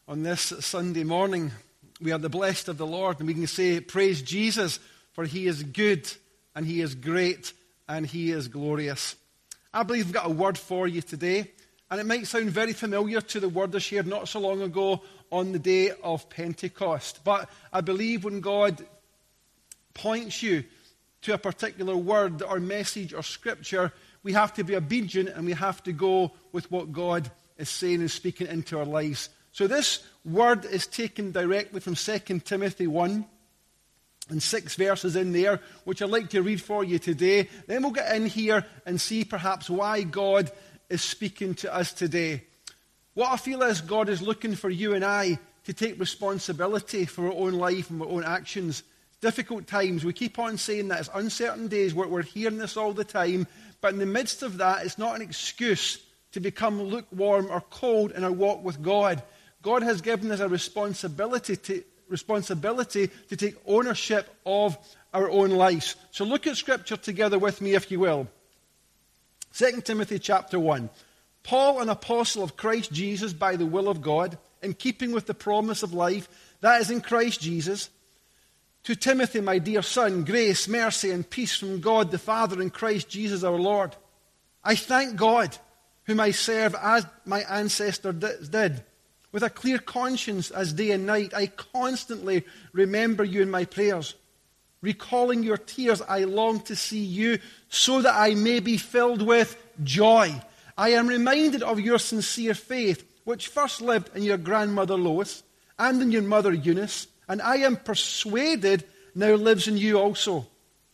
On this Sunday morning, we are the blessed of the Lord, and we can say, praise Jesus, for he is good, and he is great, and he is glorious. I believe we've got a word for you today, and it might sound very familiar to the word I shared not so long ago on the day of Pentecost. But I believe when God points you to a particular word or message or scripture, we have to be obedient and we have to go with what God is saying and speaking into our lives. So this word is taken directly from 2 Timothy 1, and 6 verses in there, which I'd like to read for you today. Then we'll get in here and see perhaps why God is speaking to us today. What I feel is God is looking for you and I to take responsibility for our own life and our own actions. Difficult times, we keep on saying that. It's uncertain days, we're hearing this all the time. But in the midst of that, it's not an excuse to become lukewarm or cold in our walk with God. God has given us a responsibility to take ownership of our own lives. So look at Scripture together with me, if you will. 2 Timothy chapter 1. Paul, an apostle of Christ Jesus by the will of God, in keeping with the promise of life that is in Christ Jesus. To Timothy, my dear son, grace, mercy, and peace from God the Father and Christ Jesus our Lord. I thank God, whom I serve as my ancestor did. With a clear conscience as day and night, I constantly remember you in my prayers. Recalling your tears, I long to see you so that I may be filled with joy. I am reminded of your sincere faith, which first lived in your grandmother Lois and in your mother Eunice, and I am persuaded now lives in you also.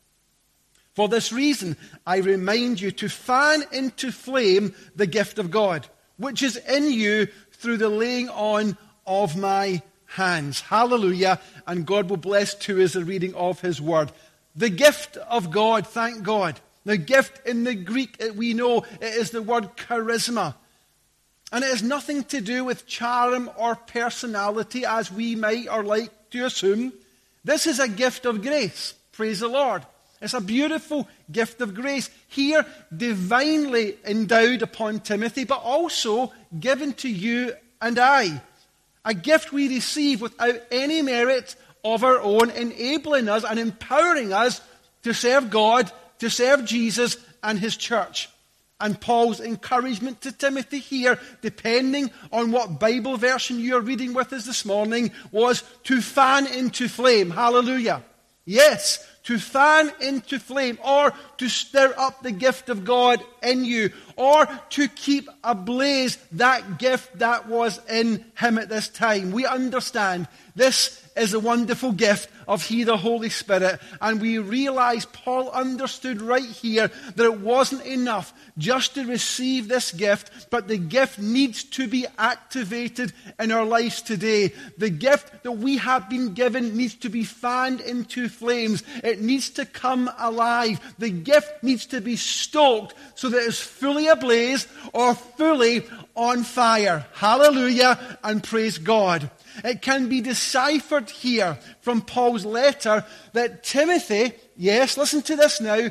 For this reason, I remind you to fan into flame the gift of God, which is in you through the laying on of my hands. Hallelujah. And God will bless to us the reading of his word. The gift of God, thank God. The gift in the Greek, we know it is the word charisma. And it has nothing to do with charm or personality as we might or like to assume. This is a gift of grace. Praise the Lord. It's a beautiful gift of grace. Here, divinely endowed upon Timothy, but also given to you and I. A gift we receive without any merit of our own, enabling us and empowering us to serve God, to serve Jesus and his church. And Paul's encouragement to Timothy here, depending on what Bible version you're reading with us this morning, was to fan into flame. Hallelujah. Yes, to fan into flame, or to stir up the gift of God in you, or to keep ablaze that gift that was in him at this time. We understand this is a wonderful gift of He, the Holy Spirit. And we realize Paul understood right here that it wasn't enough just to receive this gift, but the gift needs to be activated in our lives today. The gift that we have been given needs to be fanned into flames. It needs to come alive. The gift needs to be stoked so that it's fully ablaze or fully on fire. Hallelujah and praise God. It can be deciphered here from Paul's letter that Timothy, yes, listen to this now,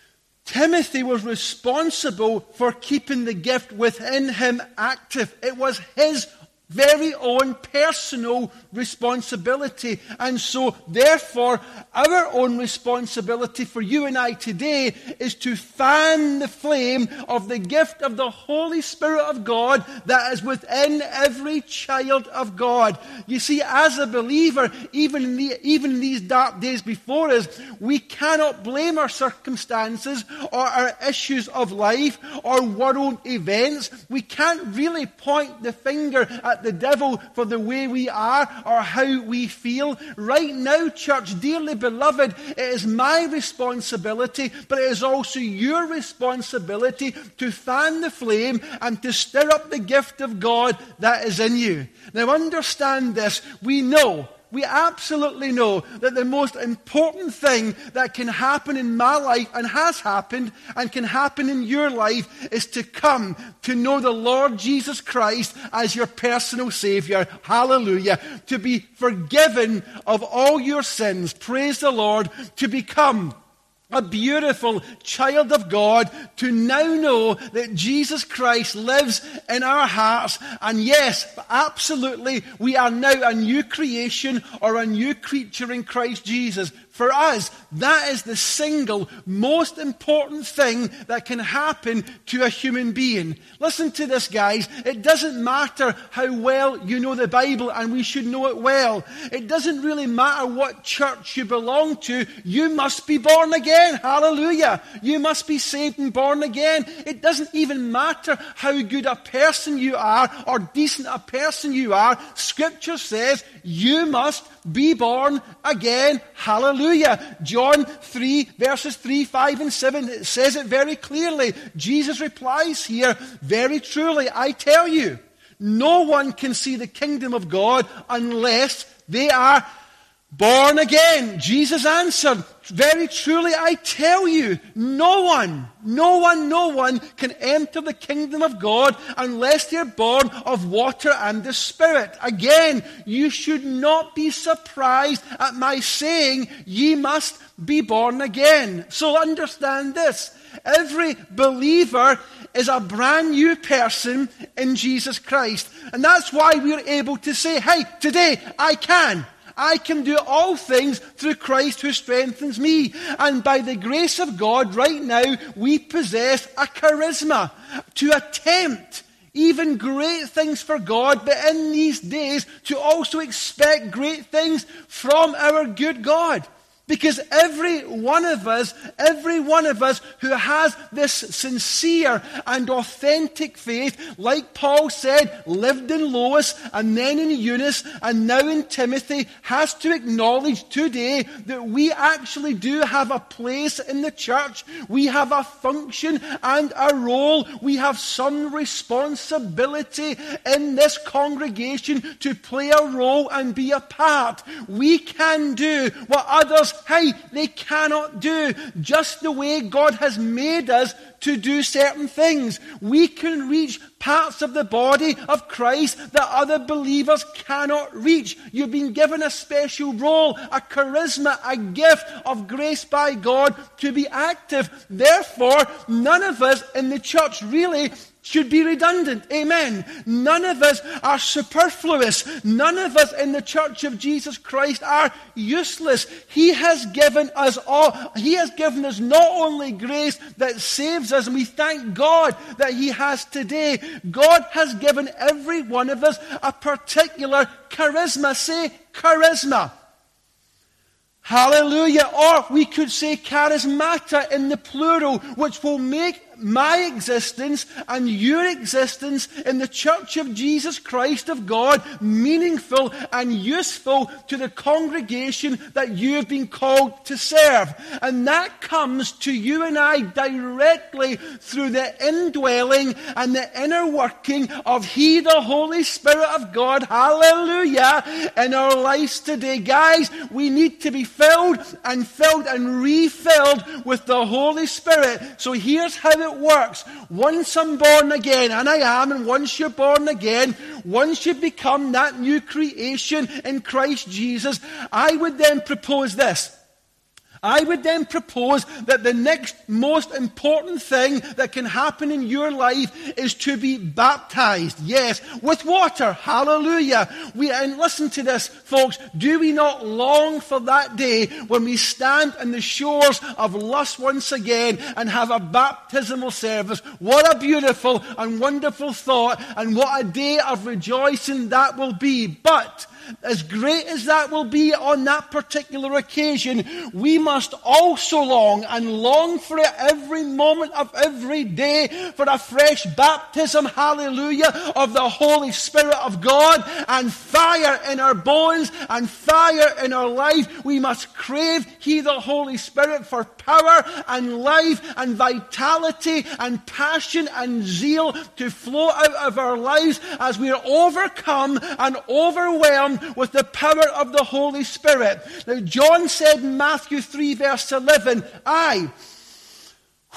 Timothy was responsible for keeping the gift within him active. It was his very own personal responsibility. And so, therefore, our own responsibility for you and I today is to fan the flame of the gift of the Holy Spirit of God that is within every child of God. You see, as a believer, even in these dark days before us, we cannot blame our circumstances or our issues of life or world events. We can't really point the finger at the devil for the way we are or how we feel. Right now, church, dearly beloved, it is my responsibility, but it is also your responsibility to fan the flame and to stir up the gift of God that is in you. Now understand this. We absolutely know that the most important thing that can happen in my life and has happened and can happen in your life is to come to know the Lord Jesus Christ as your personal Savior. Hallelujah. To be forgiven of all your sins. Praise the Lord. To become a beautiful child of God to now know that Jesus Christ lives in our hearts. And yes, absolutely, we are now a new creation or a new creature in Christ Jesus. For us, that is the single most important thing that can happen to a human being. Listen to this, guys. It doesn't matter how well you know the Bible, and we should know it well. It doesn't really matter what church you belong to. You must be born again. Hallelujah. You must be saved and born again. It doesn't even matter how good a person you are or decent a person you are. Scripture says you must be born again. Hallelujah. John 3, verses 3, 5, and 7, it says it very clearly. Jesus replies here, very truly, I tell you, no one can see the kingdom of God unless they are born again. Jesus answered, very truly, I tell you, no one can enter the kingdom of God unless they're born of water and the Spirit. Again, you should not be surprised at my saying, ye must be born again. So understand this. Every believer is a brand new person in Jesus Christ. And that's why we're able to say, hey, today I can do all things through Christ who strengthens me. And by the grace of God, right now, we possess a charisma to attempt even great things for God, but in these days, to also expect great things from our good God. Because every one of us who has this sincere and authentic faith, like Paul said, lived in Lois and then in Eunice and now in Timothy, has to acknowledge today that we actually do have a place in the church. We have a function and a role. We have some responsibility in this congregation to play a role and be a part. We can do what others, they cannot do, just the way God has made us to do certain things. We can reach parts of the body of Christ that other believers cannot reach. You've been given a special role, a charisma, a gift of grace by God to be active. Therefore, none of us in the church really should be redundant. Amen. None of us are superfluous. None of us in the church of Jesus Christ are useless. He has given us all. He has given us not only grace that saves us, and we thank God that He has today. God has given every one of us a particular charisma. Say charisma. Hallelujah. Or we could say charismata in the plural, which will make my existence and your existence in the church of Jesus Christ of God meaningful and useful to the congregation that you have been called to serve. And that comes to you and I directly through the indwelling and the inner working of He, the Holy Spirit of God, hallelujah, in our lives today. Guys, we need to be filled and refilled with the Holy Spirit. So here's how it works. Once I'm born again, and I am, and once you're born again, once you become that new creation in Christ Jesus, I would then propose this. I would then propose that the next most important thing that can happen in your life is to be baptized. Yes, with water. Hallelujah. And listen to this, folks. Do we not long for that day when we stand on the shores of Lust once again and have a baptismal service? What a beautiful and wonderful thought, and what a day of rejoicing that will be. But as great as that will be on that particular occasion, we must also long for it every moment of every day, for a fresh baptism, hallelujah, of the Holy Spirit of God, and fire in our bones and fire in our life. We must crave He, the Holy Spirit, for power and life and vitality and passion and zeal to flow out of our lives as we are overcome and overwhelmed with the power of the Holy Spirit. Now, John said in Matthew 3 verse 11,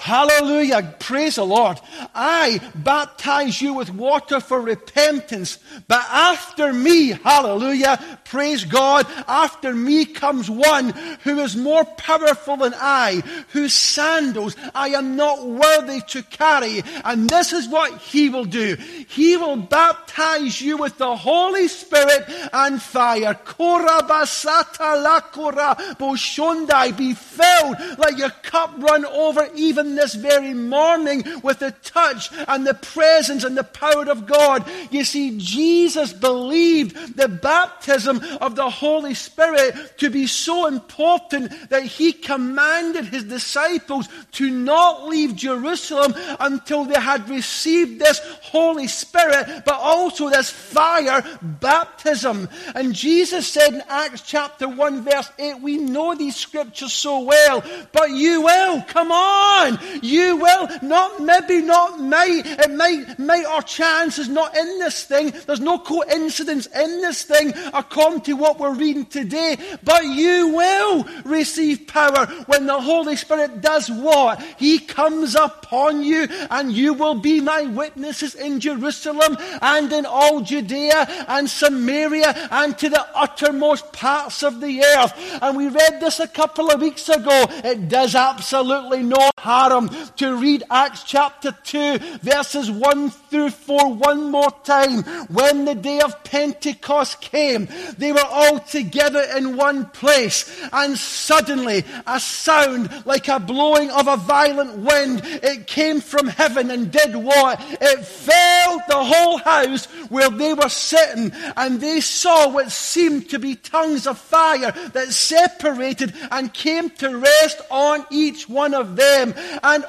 Hallelujah. Praise the Lord. I baptize you with water for repentance. But after me, hallelujah, praise God, after me comes one who is more powerful than I, whose sandals I am not worthy to carry. And this is what he will do. He will baptize you with the Holy Spirit and fire. Korabasata lakora boshondai. Be filled, let your cup run over even this very morning with the touch and the presence and the power of God. You see, Jesus believed the baptism of the Holy Spirit to be so important that he commanded his disciples to not leave Jerusalem until they had received this Holy Spirit, but also this fire baptism. And Jesus said in Acts chapter 1 verse 8, we know these scriptures so well, but you will, come on, you will, not maybe, not might, it might or chance is not in this thing, there's no coincidence in this thing according to what we're reading today, but you will receive power when the Holy Spirit does what? He comes upon you, and you will be my witnesses in Jerusalem and in all Judea and Samaria and to the uttermost parts of the earth. And we read this a couple of weeks ago. It does absolutely no harm to read Acts chapter 2 verses 1 through 4 one more time. When the day of Pentecost came, they were all together in one place, and suddenly a sound like a blowing of a violent wind, it came from heaven and did what? It filled the whole house where they were sitting, and they saw what seemed to be tongues of fire that separated and came to rest on each one of them. And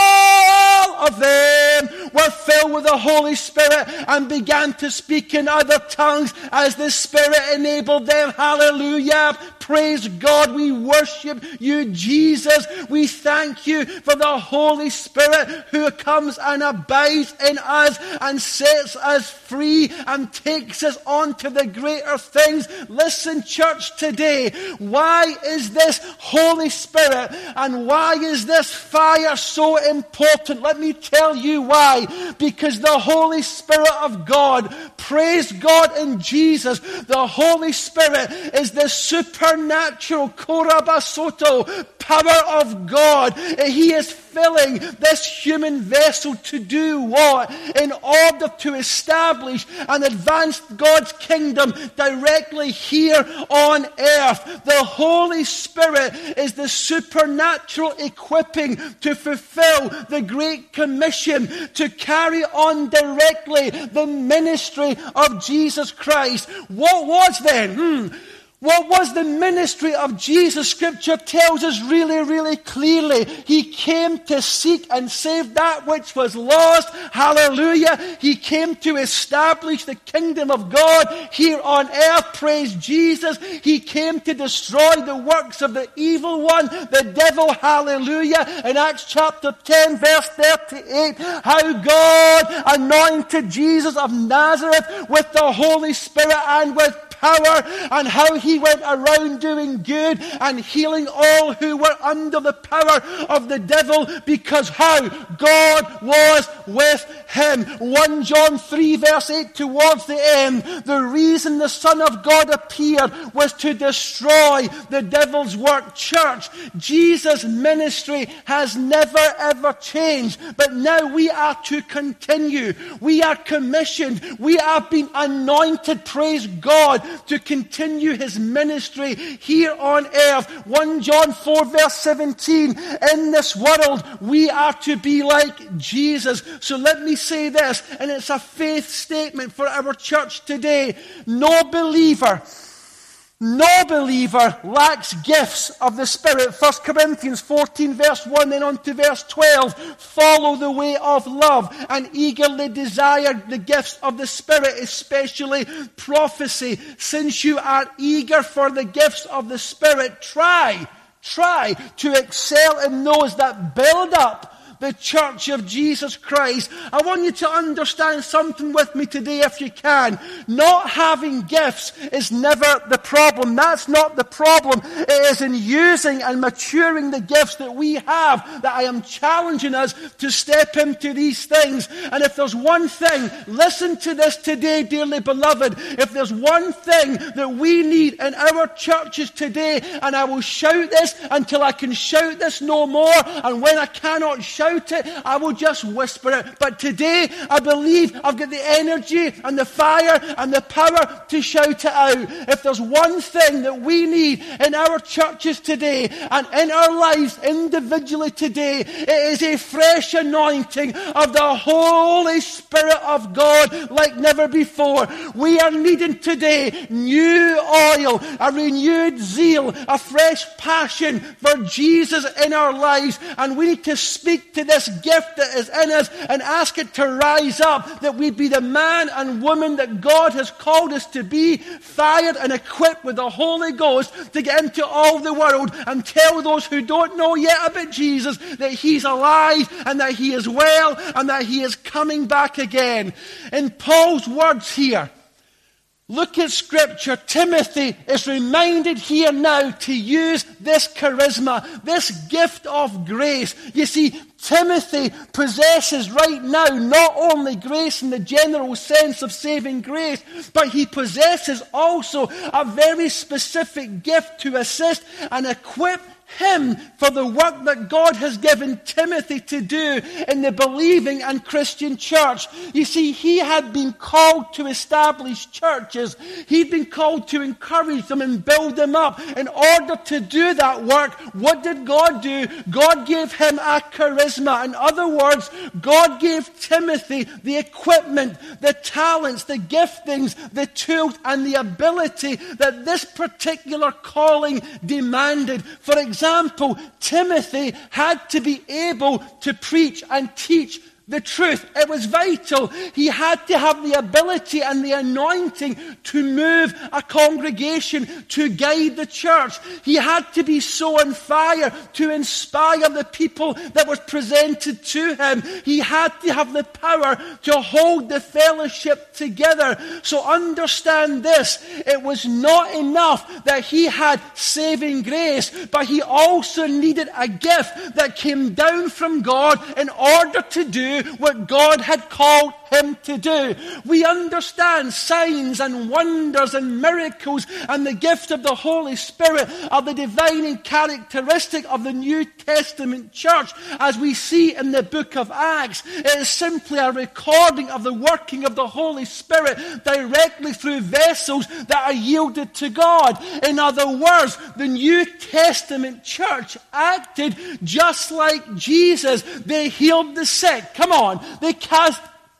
all of them were filled with the Holy Spirit and began to speak in other tongues as the Spirit enabled them. Hallelujah. Praise God. We worship you, Jesus. We thank you for the Holy Spirit who comes and abides in us and sets us free and takes us on to the greater things. Listen, church, today, why is this Holy Spirit and why is this fire so important? Let me tell you why. Because the Holy Spirit of God, praise God in Jesus, the Holy Spirit is the supernatural korabasoto power of God. He is filling this human vessel to do what? In order to establish and advance God's kingdom directly here on earth. The Holy Spirit is the supernatural equipping to fulfill the Great Commission, to carry on directly the ministry of Jesus Christ. What was then? What was the ministry of Jesus? Scripture tells us really, really clearly. He came to seek and save that which was lost. Hallelujah. He came to establish the kingdom of God here on earth. Praise Jesus. He came to destroy the works of the evil one, the devil. Hallelujah. In Acts chapter 10 verse 38, how God anointed Jesus of Nazareth with the Holy Spirit and with power, and how he went around doing good and healing all who were under the power of the devil, because how? God was with him. 1 John 3 verse 8 towards the end, the reason the Son of God appeared was to destroy the devil's work. Church, Jesus' ministry has never ever changed, but now we are to continue. We are commissioned. We are being anointed, praise God, to continue his ministry here on earth. 1 John 4 verse 17, in this world we are to be like Jesus. So let me say this, and it's a faith statement for our church today. No believer lacks gifts of the Spirit. 1 Corinthians 14 verse 1 then on to verse 12. Follow the way of love and eagerly desire the gifts of the Spirit, especially prophecy. Since you are eager for the gifts of the Spirit, try to excel in those that build up the church of Jesus Christ. I want you to understand something with me today if you can. Not having gifts is never the problem. That's not the problem. It is in using and maturing the gifts that we have that I am challenging us to step into these things. And if there's one thing, listen to this today, dearly beloved, if there's one thing that we need in our churches today, and I will shout this until I can shout this no more, and when I cannot shout it, I will just whisper it. But today, I believe I've got the energy and the fire and the power to shout it out. If there's one thing that we need in our churches today and in our lives individually today, it is a fresh anointing of the Holy Spirit of God like never before. We are needing today new oil, a renewed zeal, a fresh passion for Jesus in our lives. And we need to speak to this gift that is in us and ask it to rise up, that we be the man and woman that God has called us to be, fired and equipped with the Holy Ghost to get into all the world and tell those who don't know yet about Jesus that He's alive and that He is well and that He is coming back again. In Paul's words here, look at Scripture. Timothy is reminded here now to use this charisma, this gift of grace. You see, Timothy possesses right now not only grace in the general sense of saving grace, but he possesses also a very specific gift to assist and equip him for the work that God has given Timothy to do in the believing and Christian church. You see, he had been called to establish churches. He'd been called to encourage them and build them up. In order to do that work, what did God do? God gave him a charisma. In other words, God gave Timothy the equipment, the talents, the giftings, the tools, and the ability that this particular calling demanded. For example, Timothy had to be able to preach and teach the truth. It was vital. He had to have the ability and the anointing to move a congregation, to guide the church. He had to be so on fire to inspire the people that was presented to him. He had to have the power to hold the fellowship together. So understand this. It was not enough that he had saving grace, but he also needed a gift that came down from God in order to do what God had called him to do. We understand signs and wonders and miracles and the gift of the Holy Spirit are the divine characteristic of the New Testament church. As we see in the book of Acts, it is simply a recording of the working of the Holy Spirit directly through vessels that are yielded to God. In other words, the New Testament church acted just like Jesus. They healed the sick. Come on. They cast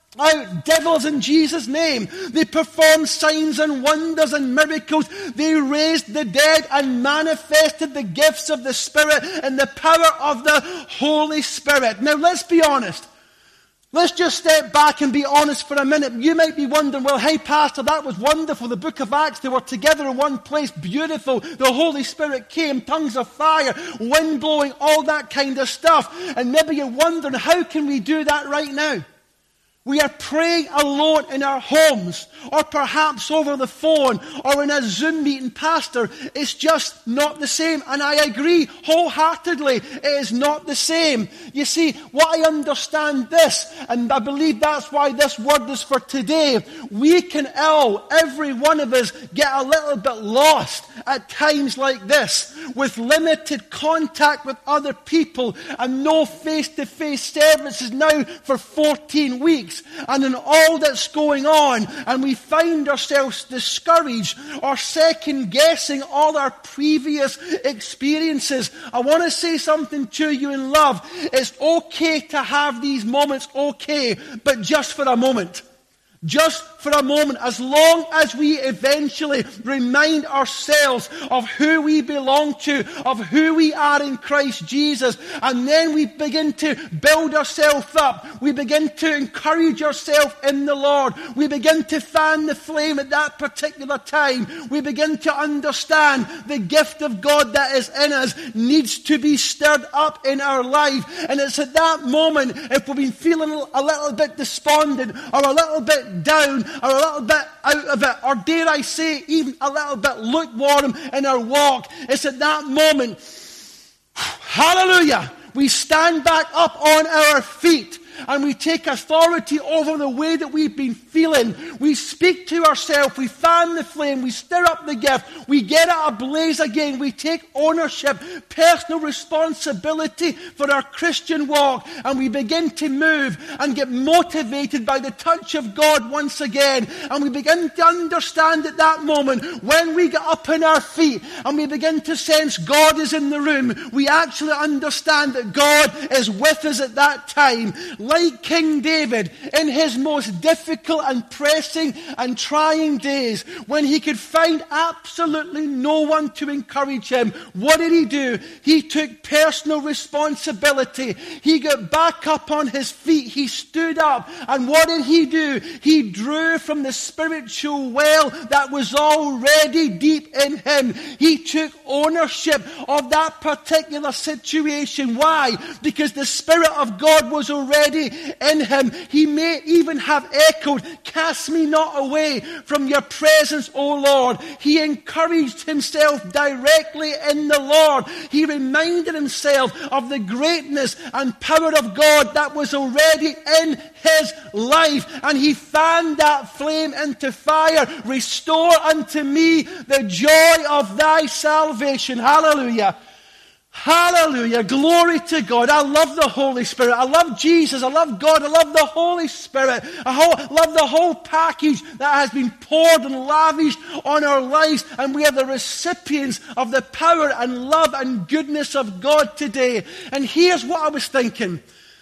out devils in Jesus' name. They performed signs and wonders and miracles. They raised the dead and manifested the gifts of the Spirit and the power of the Holy Spirit. Now let's be honest. Let's just step back and be honest for a minute. You might be wondering, well, hey, Pastor, that was wonderful. The book of Acts, they were together in one place. Beautiful. The Holy Spirit came, tongues of fire, wind blowing, all that kind of stuff. And maybe you're wondering, how can we do that right now? We are praying alone in our homes, or perhaps over the phone, or in a Zoom meeting, Pastor. It's just not the same. And I agree wholeheartedly, it is not the same. You see, what I understand this, and I believe that's why this word is for today, we can all, every one of us, get a little bit lost at times like this, with limited contact with other people, and no face-to-face services now for 14 weeks. And in all that's going on, and we find ourselves discouraged or second guessing all our previous experiences. I want to say something to you in love. It's okay to have these moments, okay, but just for a moment. Just for a moment, as long as we eventually remind ourselves of who we belong to, of who we are in Christ Jesus, and then we begin to build ourselves up, we begin to encourage ourselves in the Lord, we begin to fan the flame at that particular time, we begin to understand the gift of God that is in us needs to be stirred up in our life. And it's at that moment, if we've been feeling a little bit despondent, or a little bit down, or a little bit out of it, or dare I say, even a little bit lukewarm in our walk, it's at that moment, hallelujah, we stand back up on our feet, and we take authority over the way that we've been feeling. We speak to ourselves, we fan the flame, we stir up the gift, we get it ablaze again, we take ownership, personal responsibility for our Christian walk, and we begin to move and get motivated by the touch of God once again. And we begin to understand at that moment, when we get up on our feet and we begin to sense God is in the room, we actually understand that God is with us at that time. Like King David, in his most difficult and pressing and trying days, when he could find absolutely no one to encourage him, what did he do? He took personal responsibility. He got back up on his feet. He stood up. And what did he do? He drew from the spiritual well that was already deep in him. He took ownership of that particular situation. Why? Because the Spirit of God was already in him. He may even have echoed, "Cast me not away from your presence, O Lord." He encouraged himself directly in the Lord. He reminded himself of the greatness and power of God that was already in his life, and he fanned that flame into fire. "Restore unto me the joy of thy salvation." Hallelujah. Hallelujah. Glory to God. I love the Holy Spirit. I love Jesus. I love God. I love the Holy Spirit. I love the whole package that has been poured and lavished on our lives. And we are the recipients of the power and love and goodness of God today. And here's what I was thinking.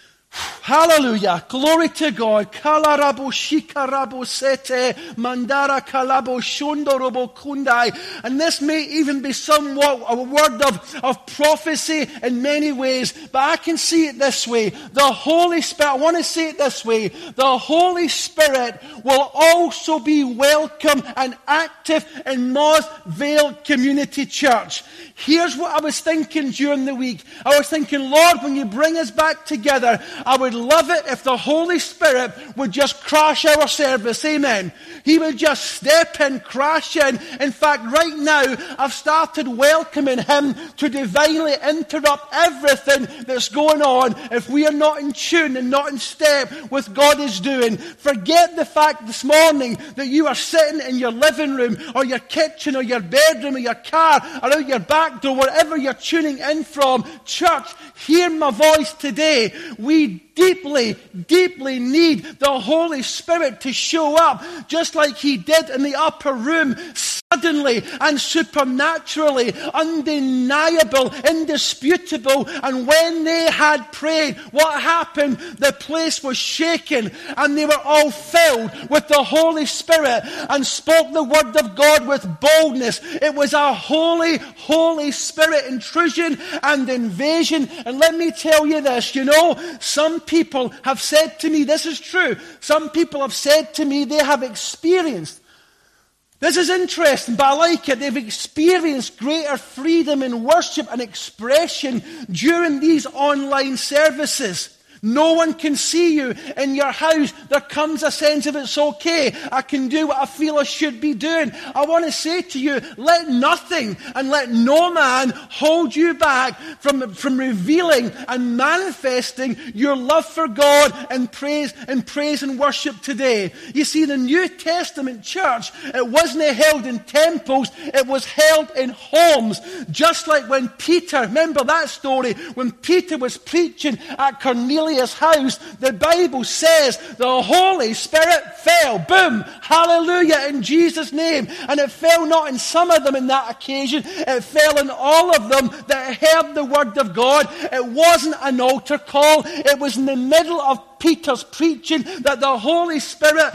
Hallelujah. Glory to God. Kalarabo shikarabo sete mandara kalabo shondorobo kundai. And this may even be somewhat a word of prophecy in many ways, but I can see it this way. The Holy Spirit, I want to say it this way. The Holy Spirit will also be welcome and active in Moss Vale Community Church. Here's what I was thinking during the week. I was thinking, Lord, when you bring us back together, I would love it if the Holy Spirit would just crash our service. Amen. He would just step in, crash in. In fact, right now, I've started welcoming him to divinely interrupt everything that's going on if we are not in tune and not in step with God is doing. Forget the fact this morning that you are sitting in your living room or your kitchen or your bedroom or your car or out your back door, wherever you're tuning in from. Church, hear my voice today. We deeply, deeply need the Holy Spirit to show up, just like he did in the upper room, suddenly and supernaturally, undeniable, indisputable. And when they had prayed, what happened? The place was shaken, and they were all filled with the Holy Spirit and spoke the word of God with boldness. It was a holy, Holy Spirit intrusion and invasion. And let me tell you this, some people have said to me, this is true, some people have said to me they have experienced, this is interesting, but I like it, they've experienced greater freedom in worship and expression during these online services. No one can see you in your house. There comes a sense of it's okay. I can do what I feel I should be doing. I want to say to you, let nothing and let no man hold you back from revealing and manifesting your love for God and praise and worship today. You see, the New Testament church, it wasn't held in temples, it was held in homes. Just like when Peter, remember that story, when Peter was preaching at Cornelius' house, the Bible says the Holy Spirit fell. Boom! Hallelujah, in Jesus' name. And it fell not in some of them in that occasion, it fell in all of them that heard the word of God. It wasn't an altar call, it was in the middle of Peter's preaching that the Holy Spirit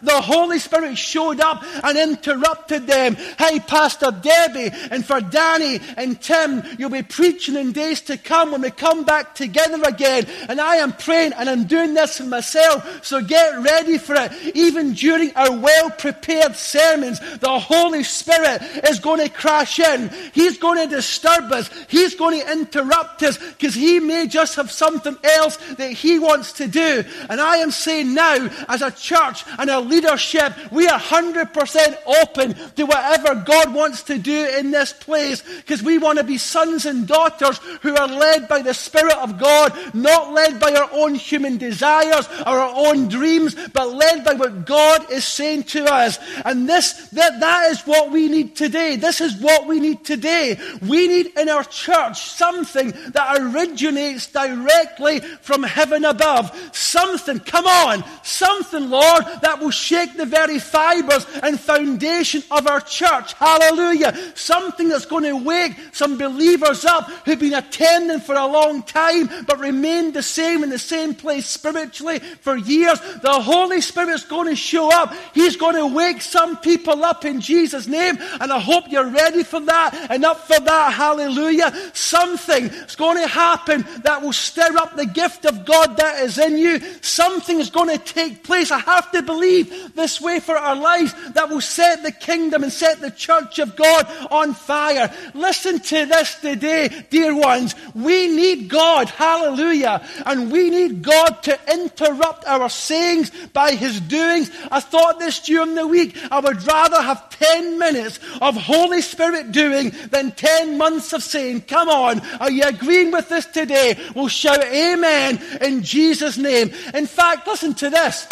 showed up and interrupted them. Hey, Pastor Debbie, and for Danny and Tim, you'll be preaching in days to come when we come back together again. And I am praying, and I'm doing this for myself, so get ready for it. Even during our well-prepared sermons, the Holy Spirit is going to crash in. He's going to disturb us. He's going to interrupt us, because he may just have something else that he wants to do. And I am saying now, as a church and a leadership, we are 100% open to whatever God wants to do in this place, because we want to be sons and daughters who are led by the Spirit of God, not led by our own human desires or our own dreams, but led by what God is saying to us. And that is what we need today. This is what we need today. We need in our church something that originates directly from heaven above. Something, come on, something, Lord, that will shake the very fibers and foundation of our church. Hallelujah. Something that's going to wake some believers up who've been attending for a long time but remained the same in the same place spiritually for years. The Holy Spirit's going to show up. He's going to wake some people up in Jesus' name, and I hope you're ready for that and up for that. Hallelujah. Something is going to happen that will stir up the gift of God that is in you. Something is going to take place. I have to believe this way for our lives, that will set the kingdom and set the church of God on fire. Listen to this today, dear ones. We need God. Hallelujah. And we need God to interrupt our sayings by his doings. I thought this during the week. I would rather have 10 minutes of Holy Spirit doing than 10 months of saying, come on, are you agreeing with this today? We'll shout amen in Jesus' name. In fact, listen to this.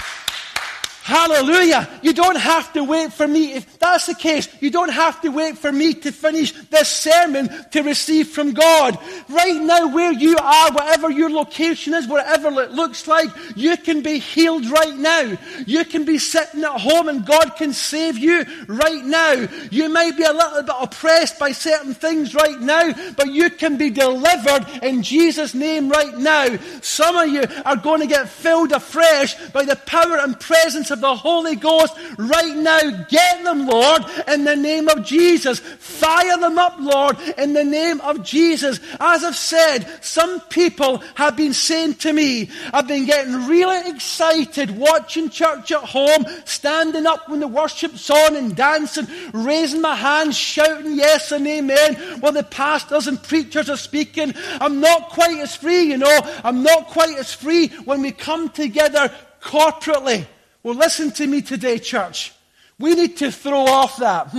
Hallelujah. You don't have to wait for me. If that's the case, you don't have to wait for me to finish this sermon to receive from God. Right now, where you are, whatever your location is, whatever it looks like, you can be healed right now. You can be sitting at home and God can save you right now. You might be a little bit oppressed by certain things right now, but you can be delivered in Jesus' name right now. Some of you are going to get filled afresh by the power and presence of the Holy Ghost right now. Get them, Lord, in the name of Jesus. Fire them up, Lord, in the name of Jesus. As I've said, some people have been saying to me, I've been getting really excited watching church at home, standing up when the worship's on and dancing, raising my hands, shouting yes and amen while the pastors and preachers are speaking. I'm not quite as free, I'm not quite as free when we come together corporately. Well, listen to me today, church. We need to throw off that.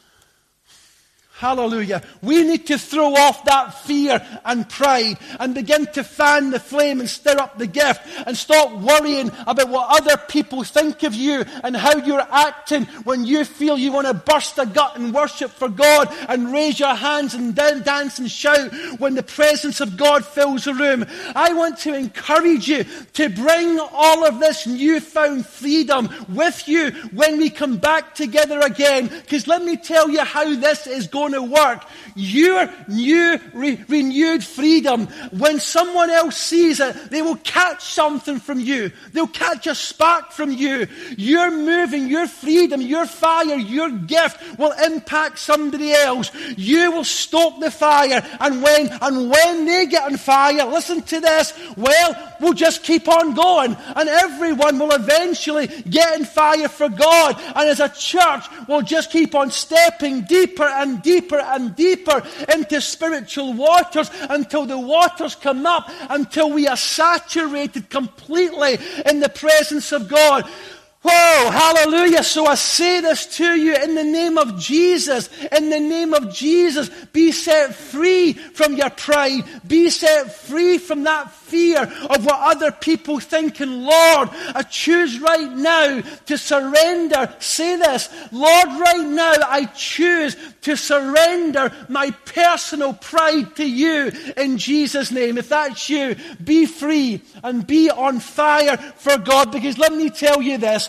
Hallelujah. We need to throw off that fear and pride and begin to fan the flame and stir up the gift and stop worrying about what other people think of you and how you're acting when you feel you want to burst a gut and worship for God and raise your hands and dance and shout when the presence of God fills the room. I want to encourage you to bring all of this newfound freedom with you when we come back together again, because let me tell you how this is going to work. Your new renewed freedom, when someone else sees it, they will catch something from you. They'll catch a spark from you. Your moving, your freedom, your fire, your gift will impact somebody else. You will stoke the fire, and when they get on fire, listen to this, well, we'll just keep on going, and everyone will eventually get in fire for God, and as a church, we'll just keep on stepping deeper and deeper and deeper into spiritual waters until the waters come up, until we are saturated completely in the presence of God. Whoa, hallelujah. So I say this to you in the name of Jesus. In the name of Jesus, be set free from your pride. Be set free from that fear of what other people think. And Lord, I choose right now to surrender. Say this, Lord, right now I choose to surrender my personal pride to you in Jesus' name. If that's you, be free and be on fire for God. Because let me tell you this,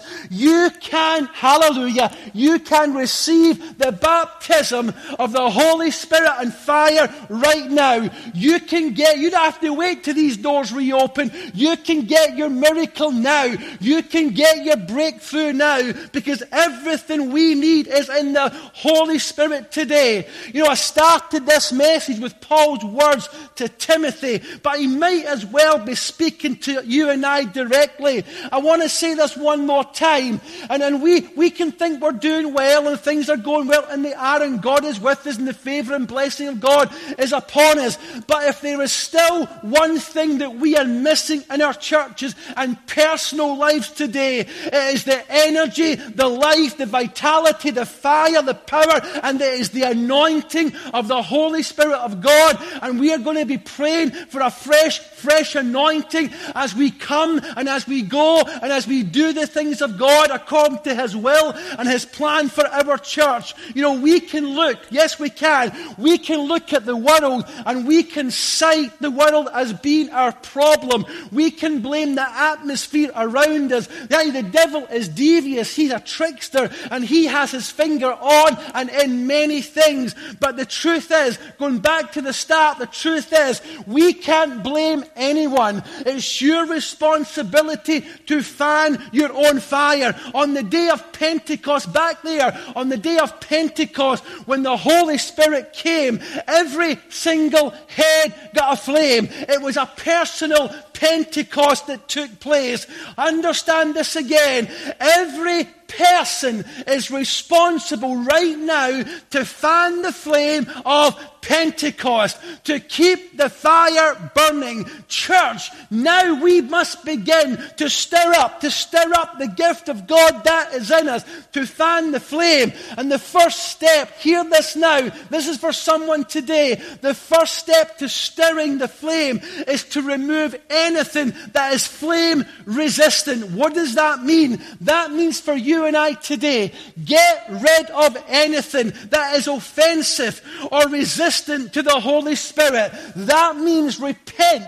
this. You can, hallelujah, you can receive the baptism of the Holy Spirit and fire right now. You don't have to wait till these doors reopen. You can get your miracle now. You can get your breakthrough now, because everything we need is in the Holy Spirit today. You know, I started this message with Paul's words to Timothy, but he might as well be speaking to you and I directly. I want to say this one more time, and then we can think we're doing well and things are going well, and they are, and God is with us and the favor and blessing of God is upon us. But if there is still one thing that we are missing in our churches and personal lives today, it is the energy, the life, the vitality, the fire, the power, and it is the anointing of the Holy Spirit of God. And we are going to be praying for a fresh anointing as we come and as we go and as we do the things of God according to His will and His plan for our church. You know, we can look, yes we can look at the world and we can cite the world as being our problem. We can blame the atmosphere around us. The devil is devious, he's a trickster, and he has his finger on and in many things. But the truth is, going back to the start, the truth is, we can't blame anyone. It's your responsibility to fan your own fire. On the day of Pentecost, back there, on the day of Pentecost, when the Holy Spirit came, every single head got aflame. It was a personal Pentecost that took place. Understand this again. Every person is responsible right now to fan the flame of Pentecost, to keep the fire burning. Church, now we must begin to stir up the gift of God that is in us, to fan the flame. And the first step, hear this now, this is for someone today, the first step to stirring the flame is to remove anything that is flame resistant. What does that mean? That means for you and I today, get rid of anything that is offensive or resistant to the Holy Spirit. That means repent.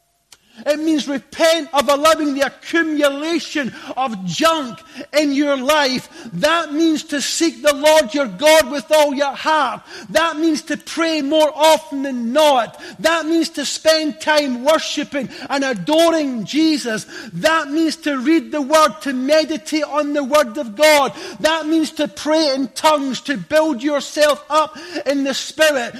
It means repent of allowing the accumulation of junk in your life. That means to seek the Lord your God with all your heart. That means to pray more often than not. That means to spend time worshiping and adoring Jesus. That means to read the Word, to meditate on the Word of God. That means to pray in tongues, to build yourself up in the Spirit.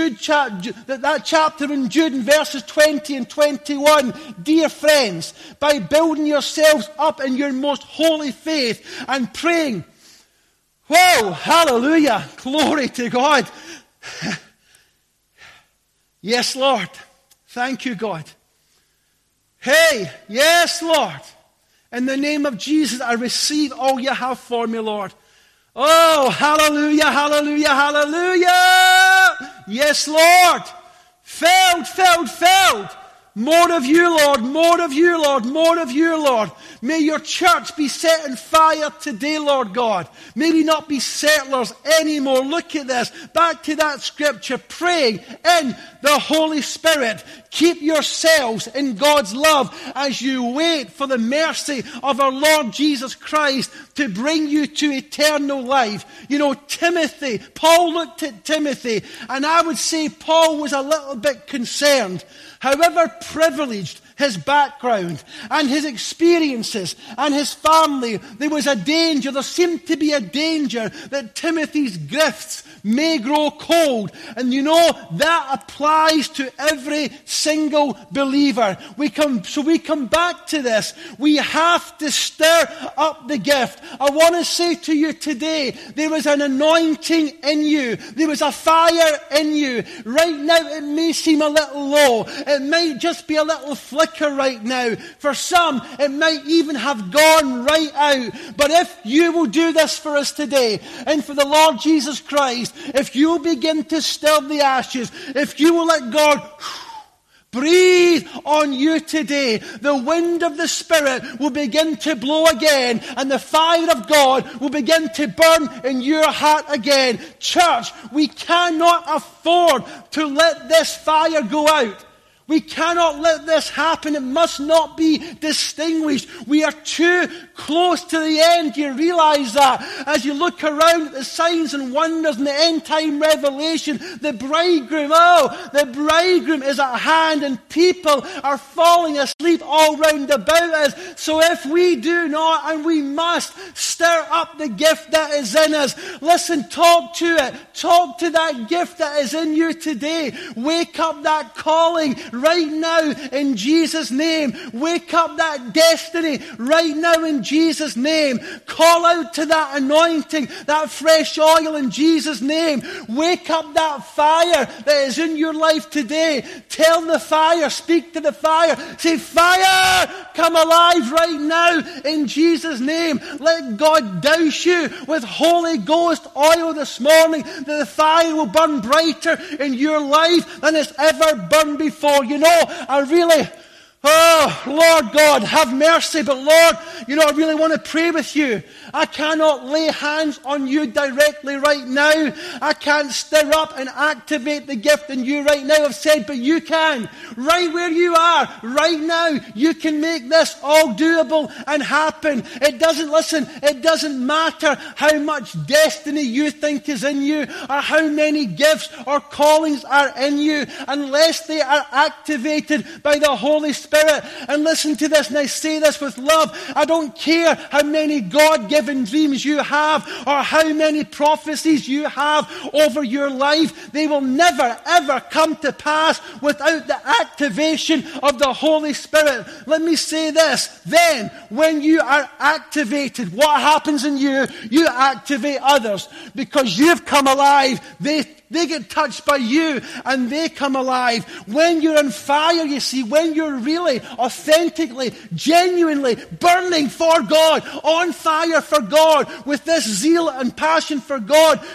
That chapter in Jude in verses 20 and 21. Dear friends, by building yourselves up in your most holy faith and praying, whoa, hallelujah, glory to God. Yes, Lord. Thank you, God. Hey, yes, Lord. In the name of Jesus, I receive all you have for me, Lord. Oh, hallelujah, hallelujah, hallelujah. Yes, Lord. Filled. More of you, Lord. More of you, Lord. More of you, Lord. May your church be set on fire today, Lord God. May we not be settlers anymore. Look at this. Back to that scripture. Praying in the Holy Spirit. Keep yourselves in God's love as you wait for the mercy of our Lord Jesus Christ to bring you to eternal life. You know, Timothy, Paul looked at Timothy, and I would say Paul was a little bit concerned. However privileged his background and his experiences and his family, there was a danger, there seemed to be a danger that Timothy's gifts may grow cold. And you know, that applies to every single believer. We come back to this. We have to stir up the gift. I want to say to you today, there is an anointing in you. There is a fire in you. Right now it may seem a little low. It might just be a little flicker right now. For some, it might even have gone right out. But if you will do this for us today, and for the Lord Jesus Christ, if you will begin to stir the ashes, if you will let God breathe on you today, the wind of the Spirit will begin to blow again, and the fire of God will begin to burn in your heart again. Church, we cannot afford to let this fire go out. We cannot let this happen. It must not be distinguished. We are too close to the end. You realize that as you look around at the signs and wonders and the end time revelation, the bridegroom is at hand and people are falling asleep all round about us. So if we do not, and we must, stir up the gift that is in us. Listen, talk to it. Talk to that gift that is in you today. Wake up that calling right now in Jesus' name. Wake up that destiny right now in Jesus' name. Call out to that anointing, that fresh oil in Jesus' name. Wake up that fire that is in your life today. Tell the fire, speak to the fire. Say, fire, come alive right now in Jesus' name. Let God douse you with Holy Ghost oil this morning, that the fire will burn brighter in your life than it's ever burned before. You know, Lord God, have mercy. But Lord, I really want to pray with you. I cannot lay hands on you directly right now. I can't stir up and activate the gift in you right now, I've said, but you can. Right where you are, right now, you can make this all doable and happen. It doesn't matter how much destiny you think is in you, or how many gifts or callings are in you, unless they are activated by the Holy Spirit. And listen to this, and I say this with love. I don't care how many God-given dreams you have, or how many prophecies you have over your life. They will never, ever come to pass without the activation of the Holy Spirit. Let me say this. Then, when you are activated, what happens in you? You activate others. Because you've come alive, they get touched by you and they come alive. When you're on fire, you see, when you're really, authentically, genuinely burning for God, on fire for God, with this zeal and passion for God,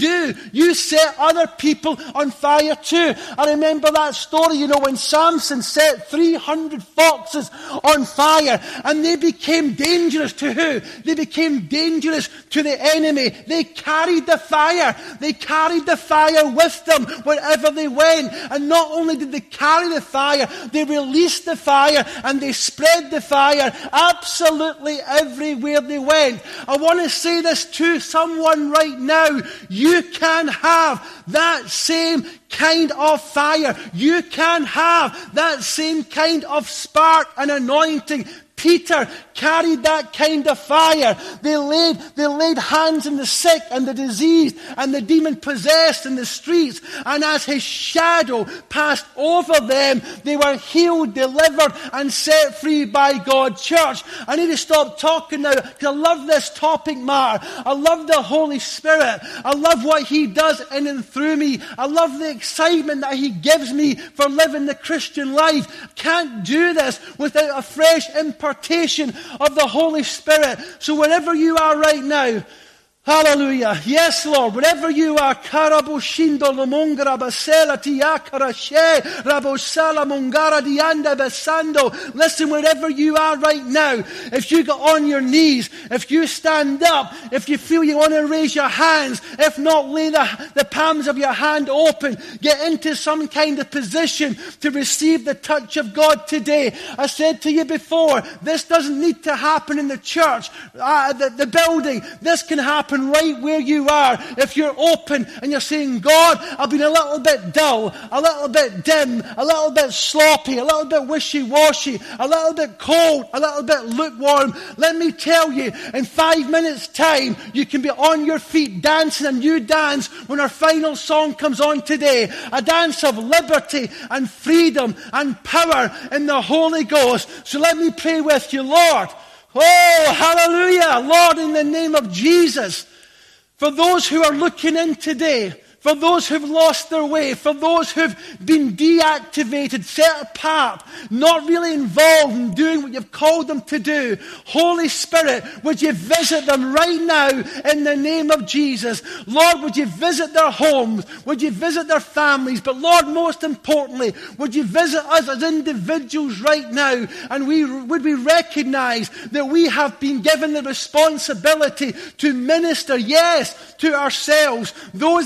you set other people on fire too. I remember that story, when Samson set 300 foxes on fire, and they became dangerous to who? They became dangerous to the enemy. They carried the fire. They carried the fire with them wherever they went. And not only did they carry the fire, they released the fire and they spread the fire absolutely everywhere they went. I want to say this to someone right now. You can have that same kind of fire. You can have that same kind of spark and anointing. Peter carried that kind of fire. They laid hands on the sick and the diseased and the demon-possessed in the streets. And as his shadow passed over them, they were healed, delivered, and set free by God. Church, I need to stop talking now, because I love this topic, Mar. I love the Holy Spirit. I love what He does in and through me. I love the excitement that He gives me for living the Christian life. Can't do this without a fresh impartation of the Holy Spirit. So wherever you are right now, hallelujah. Yes, Lord. Wherever you are, Karaboshindo Lomongara Basela Tiakarashe Rabosala Mongara Dianda Besando. Listen, wherever you are right now, if you get on your knees, if you stand up, if you feel you want to raise your hands, if not, lay the palms of your hand open, get into some kind of position to receive the touch of God today. I said to you before, this doesn't need to happen in the church, the building. This can happen right where you are. If you're open and you're saying, God, I've been a little bit dull, a little bit dim, a little bit sloppy, a little bit wishy-washy, a little bit cold, a little bit lukewarm. Let me tell you, in 5 minutes time, you can be on your feet dancing a new dance when our final song comes on today. A dance of liberty and freedom and power in the Holy Ghost. So let me pray with you, Lord. Oh, hallelujah. Lord, in the name of Jesus, for those who are looking in today, for those who've lost their way, for those who've been deactivated, set apart, not really involved in doing what you've called them to do, Holy Spirit, would you visit them right now in the name of Jesus? Lord, would you visit their homes? Would you visit their families? But Lord, most importantly, would you visit us as individuals right now? And would we recognize that we have been given the responsibility to minister, yes, to ourselves, those gifts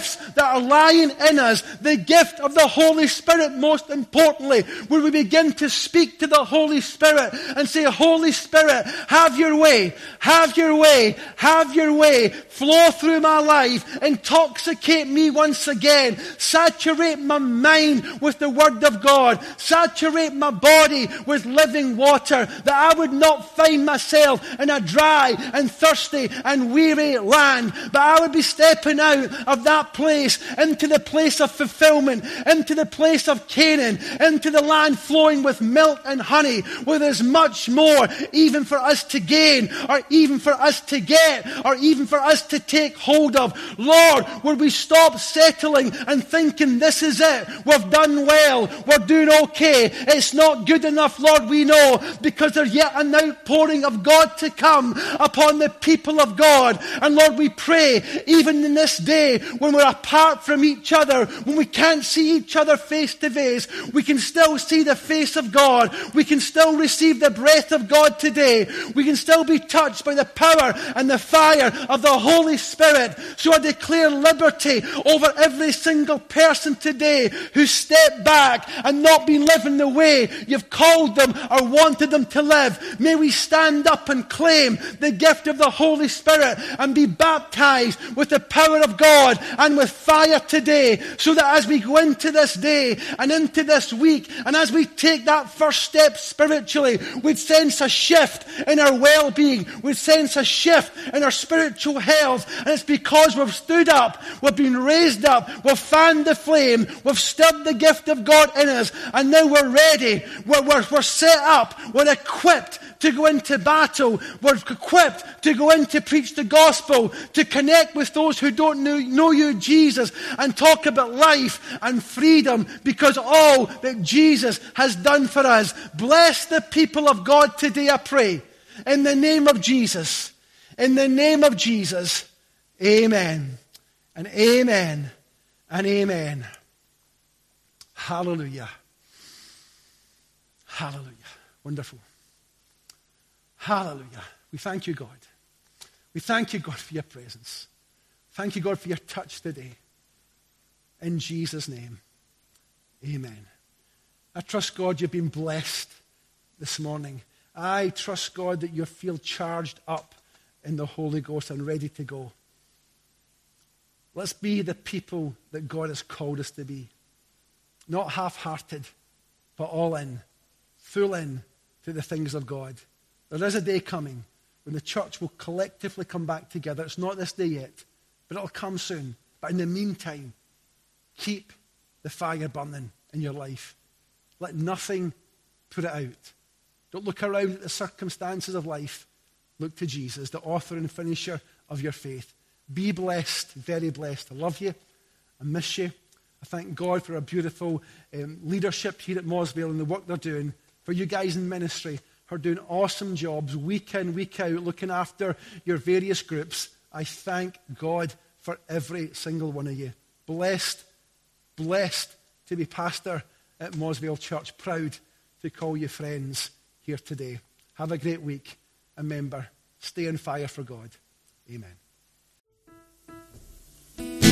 gifts that are lying in us, the gift of the Holy Spirit most importantly, where we begin to speak to the Holy Spirit and say, Holy Spirit, have your way, have your way, have your way, flow through my life, intoxicate me once again, saturate my mind with the Word of God, saturate my body with living water, that I would not find myself in a dry and thirsty and weary land, but I would be stepping out of that place into the place of fulfillment, into the place of Canaan, into the land flowing with milk and honey, where there's much more even for us to gain, or even for us to get, or even for us to take hold of. Lord, where we stop settling and thinking this is it, we've done well, we're doing okay, it's not good enough, Lord, we know, because there's yet an outpouring of God to come upon the people of God. And Lord, we pray, even in this day, when we're apart from each other, when we can't see each other face to face, we can still see the face of God. We can still receive the breath of God today. We can still be touched by the power and the fire of the Holy Spirit. So I declare liberty over every single person today who stepped back and not been living the way you've called them or wanted them to live. May we stand up and claim the gift of the Holy Spirit and be baptized with the power of God and with fire today, so that as we go into this day and into this week, and as we take that first step spiritually, we'd sense a shift in our well-being, we'd sense a shift in our spiritual health. And it's because we've stood up, we've been raised up, we've fanned the flame, we've stirred the gift of God in us, and now we're ready, we're set up, we're equipped to go into battle, we're equipped to go in to preach the gospel, to connect with those who don't know you, Jesus, and talk about life and freedom, because all that Jesus has done for us. Bless the people of God today, I pray, in the name of Jesus. In the name of Jesus, amen, and amen, and amen. Hallelujah. Hallelujah. Wonderful. Hallelujah. We thank you, God. We thank you, God, for your presence. Thank you, God, for your touch today. In Jesus' name, amen. I trust, God, you've been blessed this morning. I trust, God, that you feel charged up in the Holy Ghost and ready to go. Let's be the people that God has called us to be. Not half-hearted, but all in. Full in to the things of God. There is a day coming when the church will collectively come back together. It's not this day yet, but it'll come soon. But in the meantime, keep the fire burning in your life. Let nothing put it out. Don't look around at the circumstances of life. Look to Jesus, the author and finisher of your faith. Be blessed, very blessed. I love you. I miss you. I thank God for a beautiful leadership here at Mosvale and the work they're doing. For you guys in ministry who are doing awesome jobs week in, week out, looking after your various groups. I thank God for every single one of you. Blessed to be pastor at Mosvale Church. Proud to call you friends here today. Have a great week. And remember, stay on fire for God. Amen.